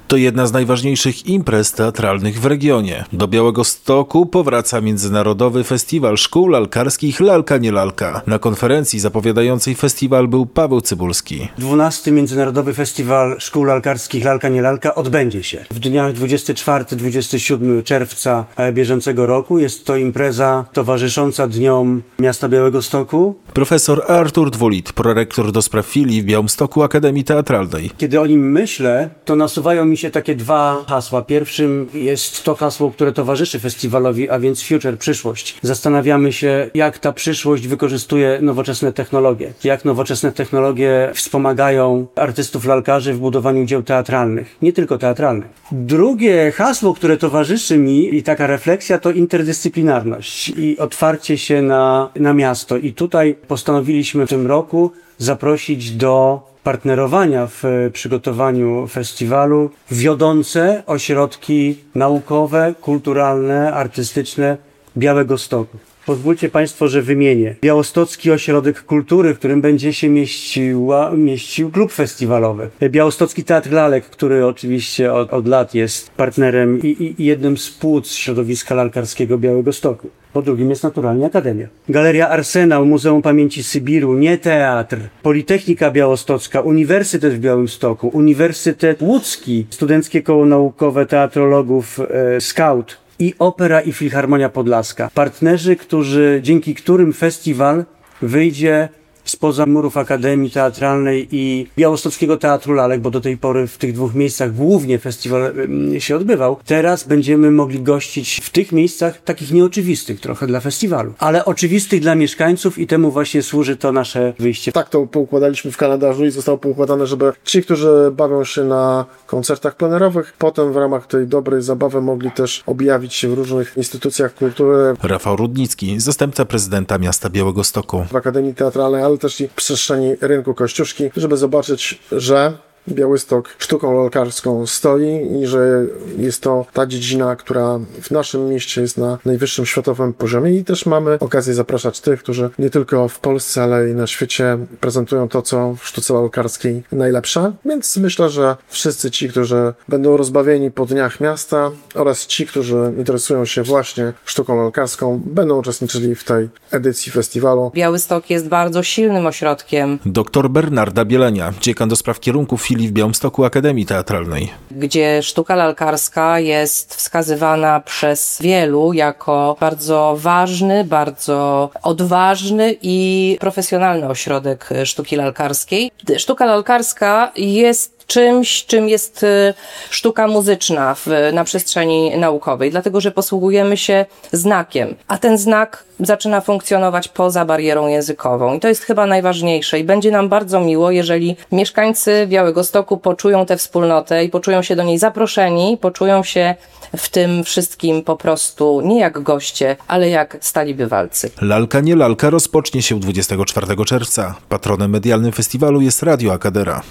To jedna z najważniejszych imprez teatralnych w regionie. Do Białegostoku powraca Międzynarodowy Festiwal Szkół Lalkarskich Lalka nie Lalka. Na konferencji zapowiadającej festiwal był Paweł Cybulski. 12. Międzynarodowy Festiwal Szkół Lalkarskich Lalka nie Lalka odbędzie się w dniach 24-27 czerwca bieżącego roku. Jest to impreza towarzysząca Dniom Miasta Białegostoku. Profesor Artur Dwulit, prorektor do spraw filii w Białymstoku Akademii Teatralnej. Kiedy o nim myślę, to nasuwają mi się takie dwa hasła. Pierwszym jest to hasło, które towarzyszy festiwalowi, a więc future, przyszłość. Zastanawiamy się, jak ta przyszłość wykorzystuje nowoczesne technologie. Jak nowoczesne technologie wspomagają artystów lalkarzy w budowaniu dzieł teatralnych. Nie tylko teatralnych. Drugie hasło, które towarzyszy mi i taka refleksja, to interdyscyplinarność i otwarcie się na miasto. I tutaj postanowiliśmy w tym roku zaprosić do partnerowania w przygotowaniu festiwalu wiodące ośrodki naukowe, kulturalne, artystyczne Białegostoku. Pozwólcie Państwo, że wymienię. Białostocki Ośrodek Kultury, w którym będzie się mieścił klub festiwalowy. Białostocki Teatr Lalek, który oczywiście od lat jest partnerem i jednym z płuc środowiska lalkarskiego Białegostoku. Po drugim jest naturalnie Akademia. Galeria Arsenał, Muzeum Pamięci Sybiru, Nie Teatr, Politechnika Białostocka, Uniwersytet w Białymstoku, Uniwersytet Łódzki, Studenckie Koło Naukowe Teatrologów Scout i Opera i Filharmonia Podlaska. Partnerzy, dzięki którym festiwal wyjdzie spoza murów Akademii Teatralnej i Białostockiego Teatru Lalek, bo do tej pory w tych dwóch miejscach głównie festiwal się odbywał. Teraz będziemy mogli gościć w tych miejscach takich nieoczywistych trochę dla festiwalu, ale oczywistych dla mieszkańców i temu właśnie służy to nasze wyjście. Tak to poukładaliśmy w kalendarzu i zostało poukładane, żeby ci, którzy bawią się na koncertach plenerowych, potem w ramach tej dobrej zabawy mogli też objawić się w różnych instytucjach kultury. Rafał Rudnicki, zastępca prezydenta miasta Białegostoku. W Akademii Teatralnej, ale też i w przestrzeni rynku Kościuszki, żeby zobaczyć, że Białystok sztuką lalkarską stoi i że jest to ta dziedzina, która w naszym mieście jest na najwyższym światowym poziomie i też mamy okazję zapraszać tych, którzy nie tylko w Polsce, ale i na świecie prezentują to, co w sztuce lalkarskiej najlepsze. Więc myślę, że wszyscy ci, którzy będą rozbawieni po dniach miasta oraz ci, którzy interesują się właśnie sztuką lalkarską, będą uczestniczyli w tej edycji festiwalu. Białystok jest bardzo silnym ośrodkiem. Dr Bernarda Bielenia, dziekan do spraw kierunków filii w Białymstoku Akademii Teatralnej. Gdzie sztuka lalkarska jest wskazywana przez wielu jako bardzo ważny, bardzo odważny i profesjonalny ośrodek sztuki lalkarskiej. Sztuka lalkarska jest czymś, czym jest sztuka muzyczna na przestrzeni naukowej, dlatego że posługujemy się znakiem, a ten znak zaczyna funkcjonować poza barierą językową i to jest chyba najważniejsze i będzie nam bardzo miło, jeżeli mieszkańcy Białegostoku poczują tę wspólnotę i poczują się do niej zaproszeni, poczują się w tym wszystkim po prostu nie jak goście, ale jak stali bywalcy. Lalka nie Lalka rozpocznie się 24 czerwca. Patronem medialnym festiwalu jest Radio Akadera.